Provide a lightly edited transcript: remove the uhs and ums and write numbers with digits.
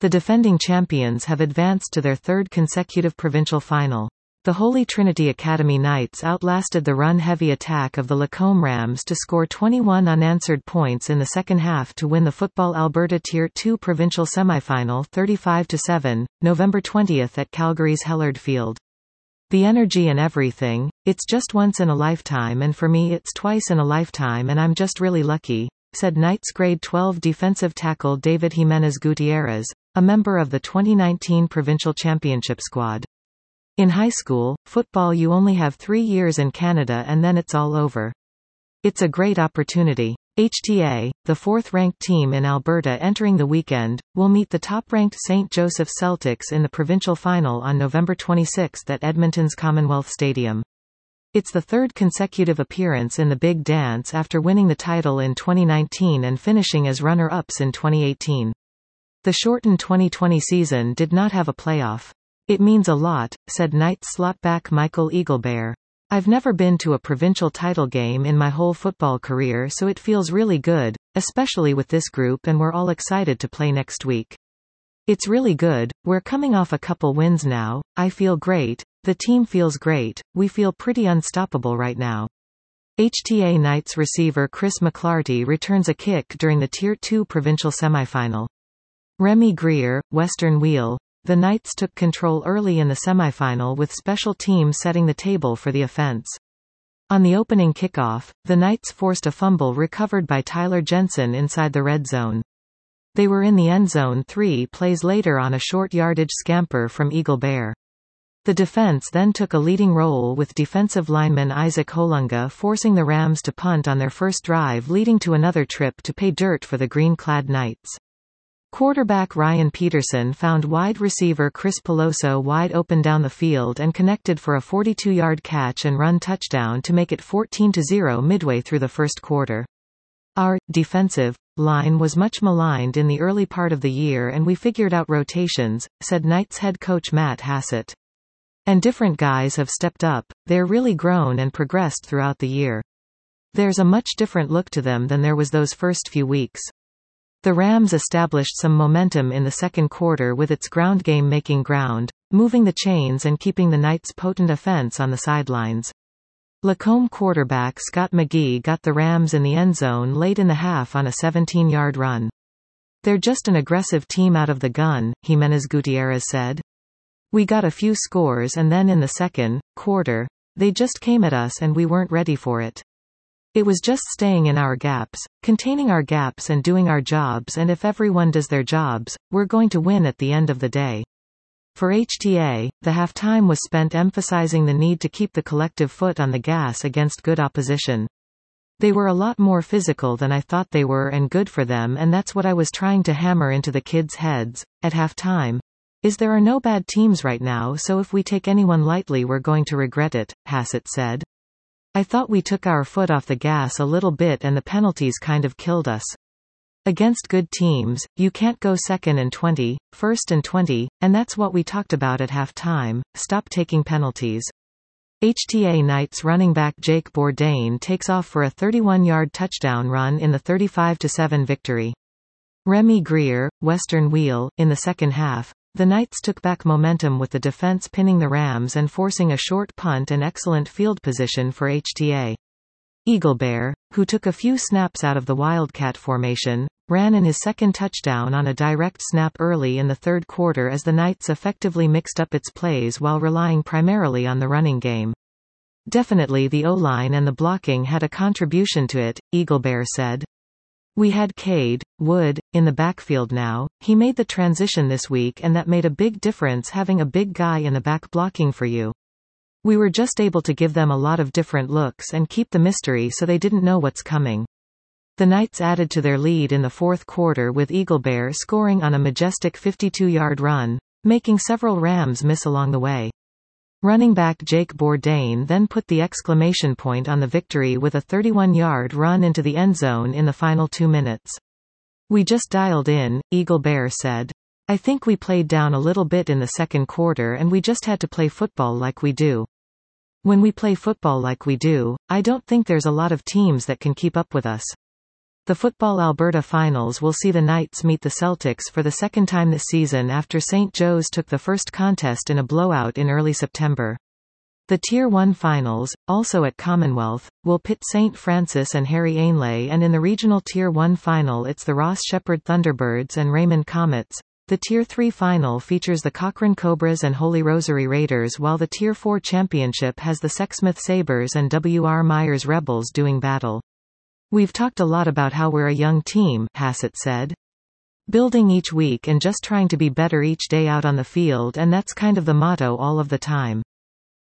The defending champions have advanced to their third consecutive provincial final. The Holy Trinity Academy Knights outlasted the run-heavy attack of the Lacombe Rams to score 21 unanswered points in the second half to win the Football Alberta Tier 2 provincial semi-final 35-7, November 20 at Calgary's Hellard Field. The energy and everything, it's just once in a lifetime, and for me it's twice in a lifetime, and I'm just really lucky, said Knights grade 12 defensive tackle David Jimenez Gutierrez, a member of the 2019 provincial championship squad. In high school, football you only have 3 years in Canada and then it's all over. It's a great opportunity. HTA, the fourth-ranked team in Alberta entering the weekend, will meet the top-ranked St. Joseph Celtics in the provincial final on November 26 at Edmonton's Commonwealth Stadium. It's the third consecutive appearance in the Big Dance after winning the title in 2019 and finishing as runner-ups in 2018. The shortened 2020 season did not have a playoff. It means a lot, said Knights slotback Michael Eaglebear. I've never been to a provincial title game in my whole football career, so it feels really good, especially with this group, and we're all excited to play next week. It's really good, we're coming off a couple wins now, I feel great, the team feels great, we feel pretty unstoppable right now. HTA Knights receiver Chris McClarty returns a kick during the Tier 2 provincial semifinal. Remy Greer, Western Wheel. The Knights took control early in the semifinal with special teams setting the table for the offense. On the opening kickoff, the Knights forced a fumble recovered by Tyler Jensen inside the red zone. They were in the end zone 3 plays later on a short yardage scamper from Eaglebear. The defense then took a leading role with defensive lineman Isaac Holunga forcing the Rams to punt on their first drive, leading to another trip to pay dirt for the green-clad Knights. Quarterback Ryan Peterson found wide receiver Chris Peloso wide open down the field and connected for a 42-yard catch and run touchdown to make it 14-0 midway through the first quarter. Our defensive line was much maligned in the early part of the year, and we figured out rotations, said Knights head coach Matt Hassett. And different guys have stepped up, they're really grown and progressed throughout the year. There's a much different look to them than there was those first few weeks. The Rams established some momentum in the second quarter with its ground game making ground, moving the chains and keeping the Knights' potent offense on the sidelines. Lacombe quarterback Scott McGee got the Rams in the end zone late in the half on a 17-yard run. They're just an aggressive team out of the gun, Jimenez Gutierrez said. We got a few scores and then in the second quarter, they just came at us and we weren't ready for it. It was just staying in our gaps, containing our gaps and doing our jobs, and if everyone does their jobs, we're going to win at the end of the day. For HTA, the halftime was spent emphasizing the need to keep the collective foot on the gas against good opposition. They were a lot more physical than I thought they were, and good for them, and that's what I was trying to hammer into the kids' heads at halftime. There are no bad teams right now, so if we take anyone lightly we're going to regret it, Hassett said. I thought we took our foot off the gas a little bit and the penalties kind of killed us. Against good teams, you can't go second and 20, first and 20, and that's what we talked about at halftime, stop taking penalties. HTA Knights running back Jake Bourdain takes off for a 31-yard touchdown run in the 35-7 victory. Remy Greer, Western Wheel, in the second half. The Knights took back momentum with the defense pinning the Rams and forcing a short punt and excellent field position for HTA. Eaglebear, who took a few snaps out of the Wildcat formation, ran in his second touchdown on a direct snap early in the third quarter as the Knights effectively mixed up its plays while relying primarily on the running game. Definitely the O-line and the blocking had a contribution to it, Eaglebear said. We had Cade Wood in the backfield now. He made the transition this week and that made a big difference, having a big guy in the back blocking for you. We were just able to give them a lot of different looks and keep the mystery so they didn't know what's coming. The Knights added to their lead in the fourth quarter with Eaglebear scoring on a majestic 52-yard run, making several Rams miss along the way. Running back Jake Bourdain then put the exclamation point on the victory with a 31-yard run into the end zone in the final 2 minutes. We just dialed in, Eaglebear said. I think we played down a little bit in the second quarter and we just had to play football like we do. When we play football like we do, I don't think there's a lot of teams that can keep up with us. The Football Alberta Finals will see the Knights meet the Celtics for the second time this season after St. Joe's took the first contest in a blowout in early September. The Tier 1 Finals, also at Commonwealth, will pit St. Francis and Harry Ainlay, and in the Regional Tier 1 Final it's the Ross Shepherd Thunderbirds and Raymond Comets. The Tier 3 Final features the Cochrane Cobras and Holy Rosary Raiders, while the Tier 4 Championship has the Sexsmith Sabres and W.R. Myers Rebels doing battle. "We've talked a lot about how we're a young team," Hassett said. "Building each week and just trying to be better each day out on the field, and that's kind of the motto all of the time.